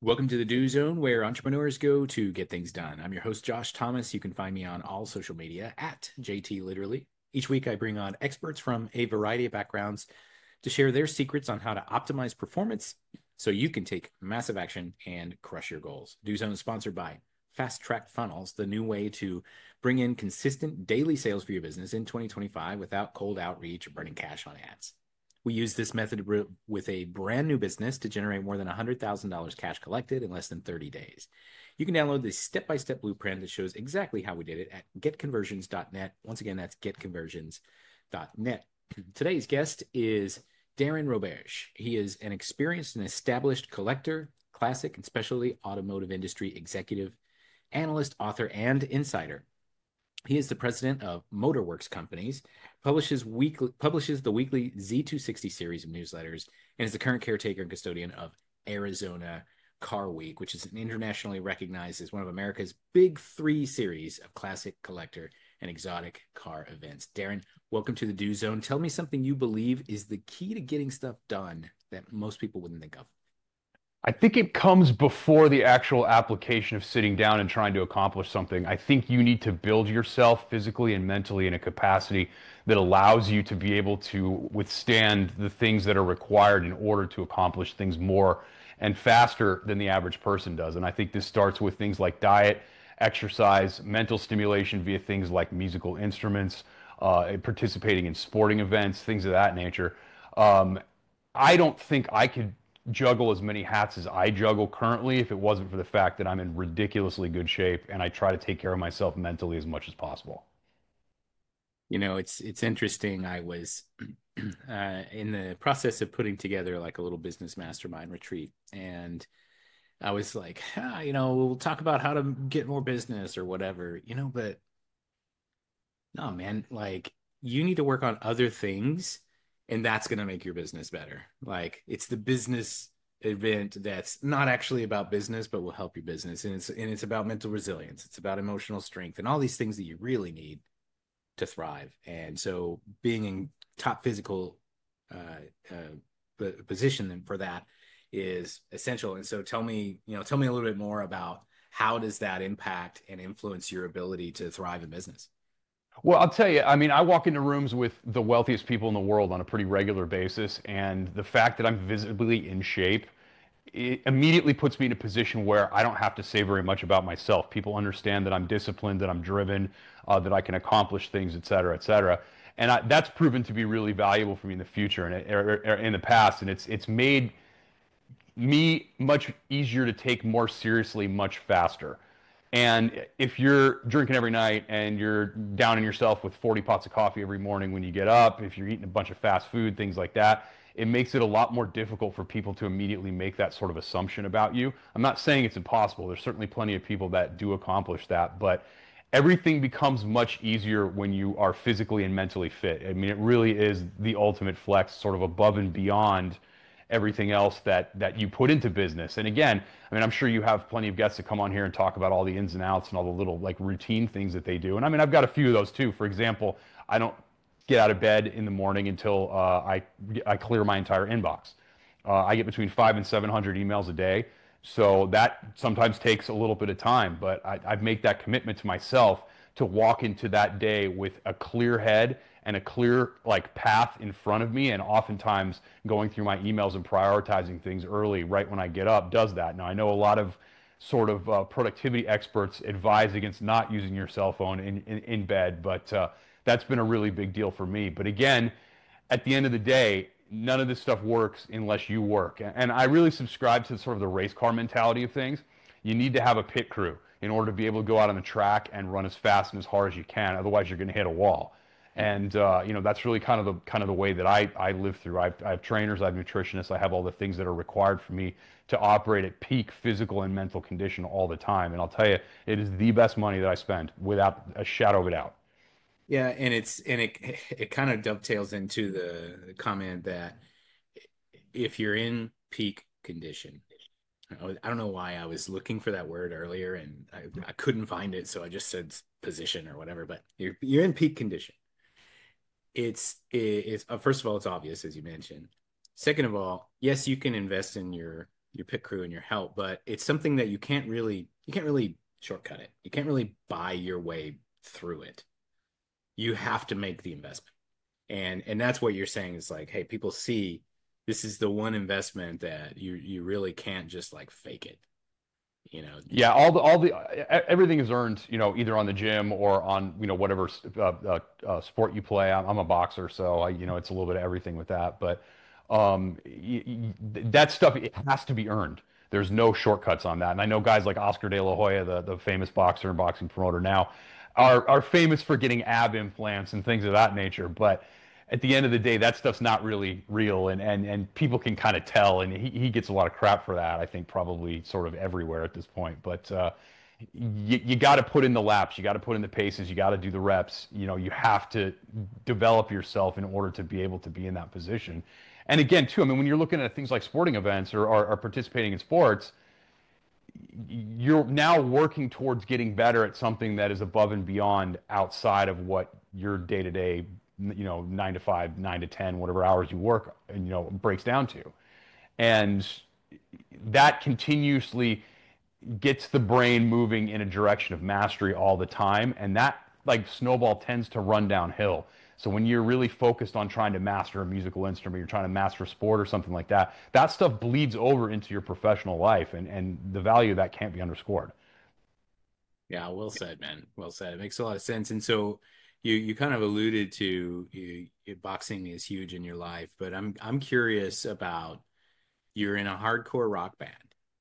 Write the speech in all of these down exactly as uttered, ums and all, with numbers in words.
Welcome to the Do Zone, where entrepreneurs go to get things done. I'm your host, Josh Thomas. You can find me on all social media at J T Literally. Each week, I bring on experts from a variety of backgrounds to share their secrets on how to optimize performance so you can take massive action and crush your goals. Do Zone is sponsored by Fast Track Funnels, the new way to bring in consistent daily sales for your business in twenty twenty-five without cold outreach or burning cash on ads. We use this method with a brand new business to generate more than one hundred thousand dollars cash collected in less than thirty days. You can download this step-by-step blueprint that shows exactly how we did it at get conversions dot net. Once again, that's get conversions dot net. Today's guest is Darren Roberge. He is an experienced and established collector, classic and specialty automotive industry executive, analyst, author, and insider. He is the president of Motorworks Companies, publishes weekly publishes the weekly Z two sixty series of newsletters, and is the current caretaker and custodian of Arizona Car Week, which is internationally recognized as one of America's big three series of classic, collector, and exotic car events. Darren, welcome to the Do Zone. Tell me something you believe is the key to getting stuff done that most people wouldn't think of. I think it comes before the actual application of sitting down and trying to accomplish something. I think you need to build yourself physically and mentally in a capacity that allows you to be able to withstand the things that are required in order to accomplish things more and faster than the average person does. And I think this starts with things like diet, exercise, mental stimulation via things like musical instruments, uh, participating in sporting events, things of that nature. Um, I don't think I could juggle as many hats as I juggle currently if it wasn't for the fact that I'm in ridiculously good shape and I try to take care of myself mentally as much as possible. You know, it's it's interesting. I was uh, in the process of putting together like a little business mastermind retreat, and I was like, ah, you know, we'll talk about how to get more business or whatever, you know, but no, man, like you need to work on other things, and that's going to make your business better. Like it's the business event that's not actually about business, but will help your business, and it's and it's about mental resilience. It's about emotional strength and all these things that you really need to thrive. And so being in top physical uh, uh, position for that is essential. And so tell me, you know, tell me a little bit more about how does that impact and influence your ability to thrive in business? Well, I'll tell you, I mean, I walk into rooms with the wealthiest people in the world on a pretty regular basis, and the fact that I'm visibly in shape, it immediately puts me in a position where I don't have to say very much about myself. People understand that I'm disciplined, that I'm driven, uh, that I can accomplish things, et cetera, et cetera. And I, that's proven to be really valuable for me in the future and or, or in the past. And it's it's made me much easier to take more seriously much faster. And if you're drinking every night and you're downing yourself with forty pots of coffee every morning when you get up, if you're eating a bunch of fast food, things like that, it makes it a lot more difficult for people to immediately make that sort of assumption about you. I'm not saying it's impossible. There's certainly plenty of people that do accomplish that, but everything becomes much easier when you are physically and mentally fit. I mean, it really is the ultimate flex, sort of above and beyond everything else that that you put into business. And again, I mean, I'm sure you have plenty of guests that come on here and talk about all the ins and outs and all the little like routine things that they do. And I mean, I've got a few of those too. For example, I don't get out of bed in the morning until uh, I I clear my entire inbox. Uh, I get between five and seven hundred emails a day, so that sometimes takes a little bit of time. But I, I make that commitment to myself to walk into that day with a clear head and a clear like path in front of me. And oftentimes going through my emails and prioritizing things early, right when I get up, does that. Now I know a lot of sort of uh, productivity experts advise against not using your cell phone in in, in bed, but uh, that's been a really big deal for me. But again, at the end of the day, none of this stuff works unless you work. And I really subscribe to sort of the race car mentality of things. You need to have a pit crew in order to be able to go out on the track and run as fast and as hard as you can. Otherwise, you're going to hit a wall. And uh, you know that's really kind of the kind of the way that I, I live through. I've, I have trainers, I have nutritionists, I have all the things that are required for me to operate at peak physical and mental condition all the time. And I'll tell you, it is the best money that I spend without a shadow of a doubt. Yeah, and it's and it it kind of dovetails into the comment that if you're in peak condition, I don't know why I was looking for that word earlier and I, I couldn't find it, so I just said position or whatever. But you're you're in peak condition. It's it's uh, first of all, it's obvious as you mentioned. Second of all, yes, you can invest in your your pit crew and your help, but it's something that you can't really you can't really shortcut it. You can't really buy your way through it. You have to make the investment. And and that's what you're saying is like, hey, people see this is the one investment that you you really can't just like fake it. You know, Yeah, all the all the e- everything is earned, you know, either on the gym or on, you know, whatever uh, uh, uh, sport you play. I'm, I'm a boxer, so I, you know, it's a little bit of everything with that. But um, y y that stuff, it has to be earned. There's no shortcuts on that. And I know guys like Oscar De La Hoya, the the famous boxer and boxing promoter now, are are famous for getting ab implants and things of that nature. But at the end of the day, that stuff's not really real, and and and people can kind of tell, and he, he gets a lot of crap for that. I think probably sort of everywhere at this point, but uh, you you got to put in the laps, you got to put in the paces, you got to do the reps. You know, you have to develop yourself in order to be able to be in that position. And again, too, I mean, when you're looking at things like sporting events or, or, or participating in sports, you're now working towards getting better at something that is above and beyond outside of what your day to day, you know, nine to five, nine to ten, whatever hours you work, you know, breaks down to. And that continuously gets the brain moving in a direction of mastery all the time. And that, like, snowball tends to run downhill. So when you're really focused on trying to master a musical instrument, you're trying to master a sport or something like that, that stuff bleeds over into your professional life, and, and the value of that can't be underscored. yeah, well said, man. Well said. It makes a lot of sense. And so you you kind of alluded to you, you- boxing is huge in your life, but I'm I'm curious about you're in a hardcore rock band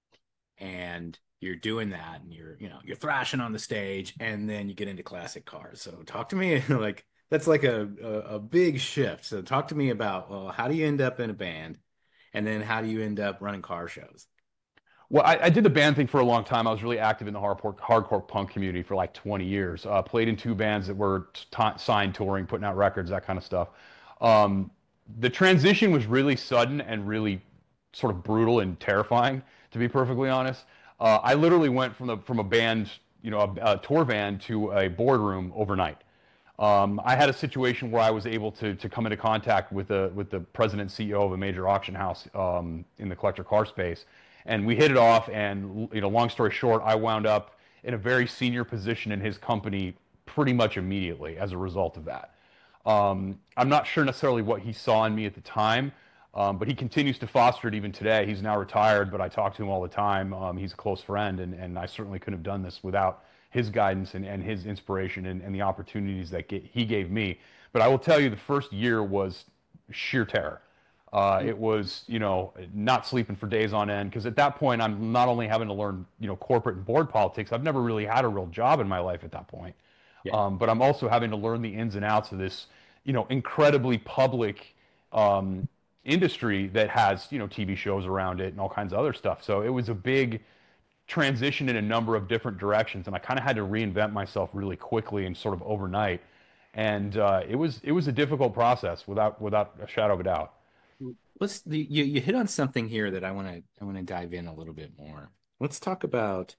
and you're doing that and you're you know you're thrashing on the stage and then you get into classic cars. So talk to me like that's like a, a a big shift. So talk to me about, well, how do you end up in a band and then how do you end up running car shows? Well, I, I did the band thing for a long time. I was really active in the hardcore, hardcore punk community for like twenty years. Uh, played in two bands that were t signed, touring, putting out records, that kind of stuff. Um, the transition was really sudden and really sort of brutal and terrifying, to be perfectly honest. Uh, I literally went from the from a band, you know, a, a tour van to a boardroom overnight. Um, I had a situation where I was able to to come into contact with the with the president and C E O of a major auction house um, in the collector car space, and we hit it off. And you know, long story short, I wound up in a very senior position in his company pretty much immediately as a result of that. Um, I'm not sure necessarily what he saw in me at the time, um, but he continues to foster it even today. He's now retired, but I talk to him all the time. Um, he's a close friend, and, and I certainly couldn't have done this without his guidance and, and his inspiration and, and the opportunities that get, he gave me. But I will tell you, the first year was sheer terror. Uh, it was, you know, not sleeping for days on end because at that point I'm not only having to learn, you know, corporate and board politics. I've never really had a real job in my life at that point, Yeah. um, but I'm also having to learn the ins and outs of this, you know, incredibly public um, industry that has, you know, T V shows around it and all kinds of other stuff. So it was a big transition in a number of different directions, and I kind of had to reinvent myself really quickly and sort of overnight. And uh, it was it was a difficult process without without a shadow of a doubt. Let's you you hit on something here that I want to I want to dive in a little bit more. Let's talk about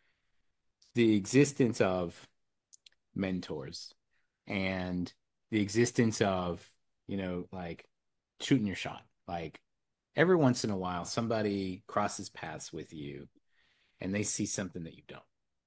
the existence of mentors and the existence of, you know, like shooting your shot. Like every once in a while, somebody crosses paths with you and they see something that you don't,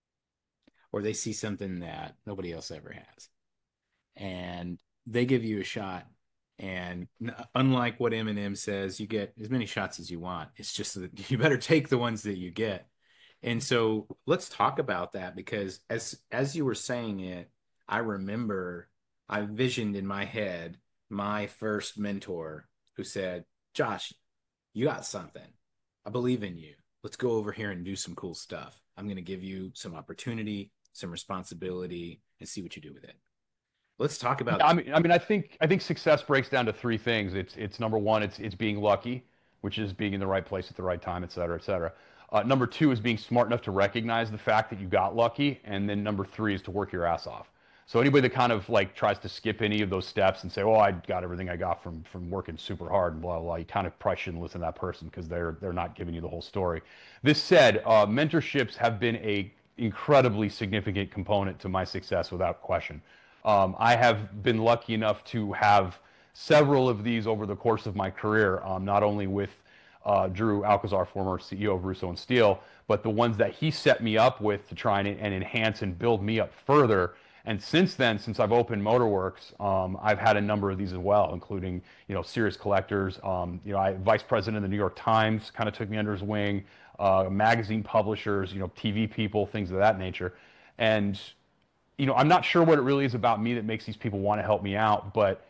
or they see something that nobody else ever has. And they give you a shot. And unlike what Eminem says, you get as many shots as you want. It's just that you better take the ones that you get. And so let's talk about that because as as you were saying it, I remember I visioned in my head my first mentor who said, "Josh, you got something. I believe in you. Let's go over here and do some cool stuff. I'm going to give you some opportunity, some responsibility, and see what you do with it." Let's talk Yeah, about. I mean, I mean, I think I think success breaks down to three things. It's it's number one, it's it's being lucky, which is being in the right place at the right time, et cetera, et cetera. Uh, number two is being smart enough to recognize the fact that you got lucky, and then number three is to work your ass off. So anybody that kind of like tries to skip any of those steps and say, "Oh, I got everything I got from from working super hard," and blah blah, blah, you kind of probably shouldn't listen to that person because they're they're not giving you the whole story. This said, uh, mentorships have been a incredibly significant component to my success without question. Um, I have been lucky enough to have several of these over the course of my career, um, not only with uh, Drew Alcazar, former C E O of Russo and Steel, but the ones that he set me up with to try and, and enhance and build me up further. And since then, since I've opened Motorworks, um, I've had a number of these as well, including, you know, serious collectors. Um, you know, I vice president of the New York Times kind of took me under his wing, uh, magazine publishers, you know, T V people, things of that nature. And, you know, I'm not sure what it really is about me that makes these people want to help me out, but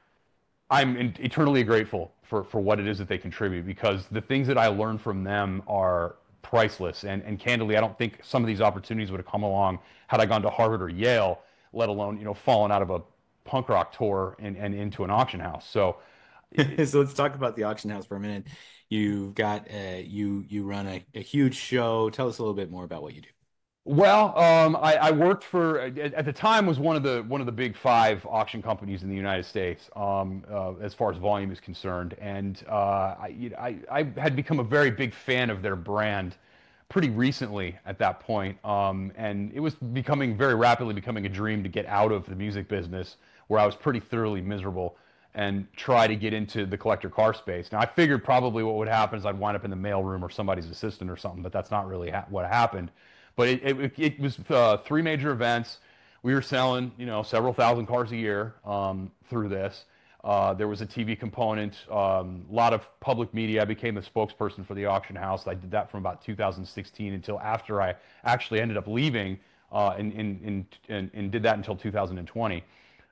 I'm in, eternally grateful for, for what it is that they contribute, because the things that I learn from them are priceless. And, and candidly, I don't think some of these opportunities would have come along had I gone to Harvard or Yale, let alone, you know, fallen out of a punk rock tour and, and into an auction house. So, So let's talk about the auction house for a minute. You've got uh, you you run a, a huge show. Tell us a little bit more about what you do. well, um, I, I worked for at, at the time was one of the one of the big five auction companies in the United States, um, uh, as far as volume is concerned, and uh, I, you know, I I had become a very big fan of their brand pretty recently at that point, um, and it was becoming very rapidly becoming a dream to get out of the music business where I was pretty thoroughly miserable and try to get into the collector car space. Now I figured probably what would happen is I'd wind up in the mailroom or somebody's assistant or something, but that's not really ha what happened. But it, it, it was uh, three major events. We were selling, you know, several thousand cars a year um, through this. Uh, there was a T V component, um, a lot of public media. I became the spokesperson for the auction house. I did that from about two thousand sixteen until after I actually ended up leaving, uh, and, and, and, and did that until two thousand twenty.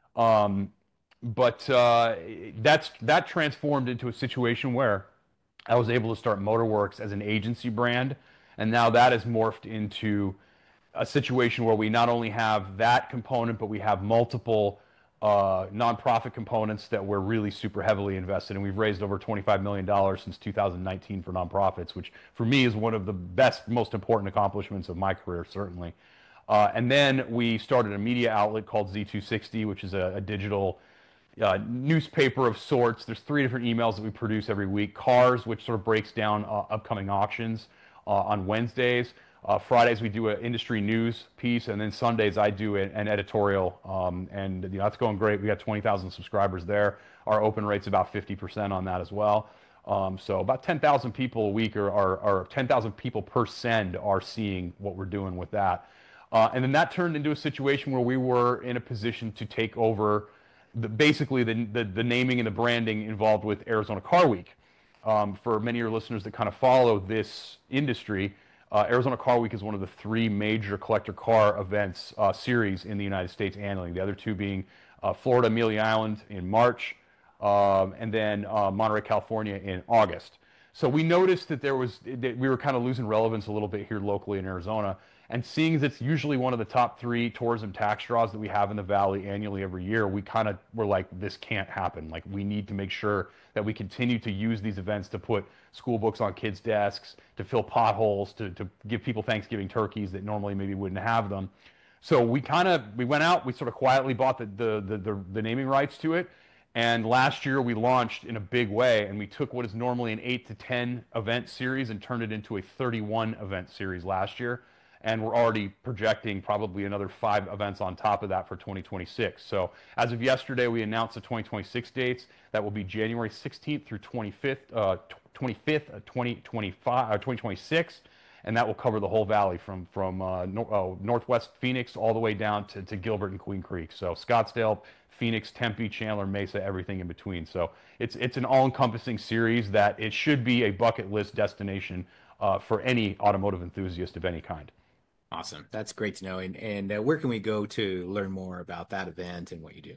Um, but uh, that's that transformed into a situation where I was able to start Motorworks as an agency brand, and now that has morphed into a situation where we not only have that component, but we have multiple uh, nonprofit components that we're really super heavily invested in. We've raised over twenty-five million dollars since two thousand nineteen for nonprofits, which for me is one of the best, most important accomplishments of my career, certainly. Uh, and then we started a media outlet called Z two sixty, which is a, a digital uh, newspaper of sorts. There's three different emails that we produce every week. Cars, which sort of breaks down uh, upcoming auctions uh, on Wednesdays. Uh, Fridays we do an industry news piece, and then Sundays I do a, an editorial, um, and you know, that's going great. We got twenty thousand subscribers there. Our open rate's about fifty percent on that as well. Um, so about ten thousand people a week, or, or, or ten thousand people per send are seeing what we're doing with that. Uh, and then that turned into a situation where we were in a position to take over the, basically the, the, the naming and the branding involved with Arizona Car Week. Um, for many of your listeners that kind of follow this industry, uh, Arizona Car Week is one of the three major collector car events uh, series in the United States annually. The other two being uh, Florida Amelia Island in March, um, and then uh, Monterey, California in August. So we noticed that there was that we were kind of losing relevance a little bit here locally in Arizona. And seeing as it's usually one of the top three tourism tax draws that we have in the Valley annually every year, we kind of were like, this can't happen. Like, we need to make sure that we continue to use these events to put school books on kids' desks, to fill potholes, to, to give people Thanksgiving turkeys that normally maybe wouldn't have them. So we kind of, we went out, we sort of quietly bought the, the, the, the, the naming rights to it. And last year we launched in a big way, and we took what is normally an eight to ten event series and turned it into a thirty-one event series last year. And we're already projecting probably another five events on top of that for twenty twenty-six. So as of yesterday, we announced the twenty twenty-six dates. That will be January sixteenth through twenty-fifth, uh, twenty-fifth, uh, twenty twenty-five, uh, twenty twenty-six, and that will cover the whole valley from from uh, no, uh, Northwest Phoenix all the way down to, to Gilbert and Queen Creek. So Scottsdale, Phoenix, Tempe, Chandler, Mesa, everything in between. So it's it's an all-encompassing series that it should be a bucket list destination uh, for any automotive enthusiast of any kind. Awesome. That's great to know. And and uh, where can we go to learn more about that event and what you do?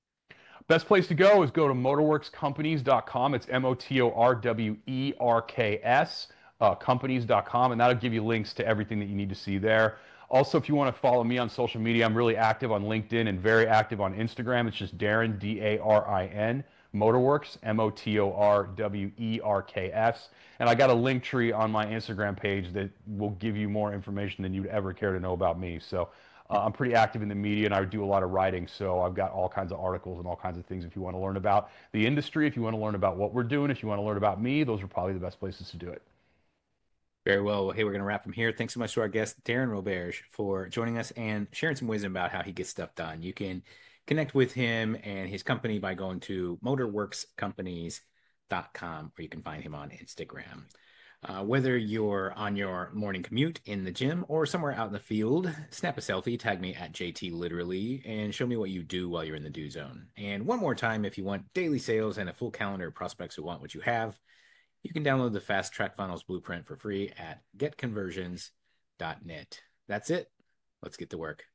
Best place to go is go to motorworks companies dot com. It's M O T O R W E R K S, uh, companies dot com, and that'll give you links to everything that you need to see there. Also, if you want to follow me on social media, I'm really active on LinkedIn and very active on Instagram. It's just Darin, D A R I N, Motorworks, M O T O R W E R K S. And I got a link tree on my Instagram page that will give you more information than you'd ever care to know about me. So uh, I'm pretty active in the media, and I do a lot of writing. So I've got all kinds of articles and all kinds of things if you want to learn about the industry, if you want to learn about what we're doing, if you want to learn about me, those are probably the best places to do it. Very well. Well, hey, we're going to wrap from here. Thanks so much to our guest, Darin Roberge, for joining us and sharing some wisdom about how he gets stuff done. You can connect with him and his company by going to motorworks companies dot com, or you can find him on Instagram. Uh, whether you're on your morning commute in the gym or somewhere out in the field, snap a selfie, tag me at J T Literally, and show me what you do while you're in the do zone. And one more time, if you want daily sales and a full calendar of prospects who want what you have, you can download the Fast Track Funnels Blueprint for free at get conversions dot net. That's it. Let's get to work.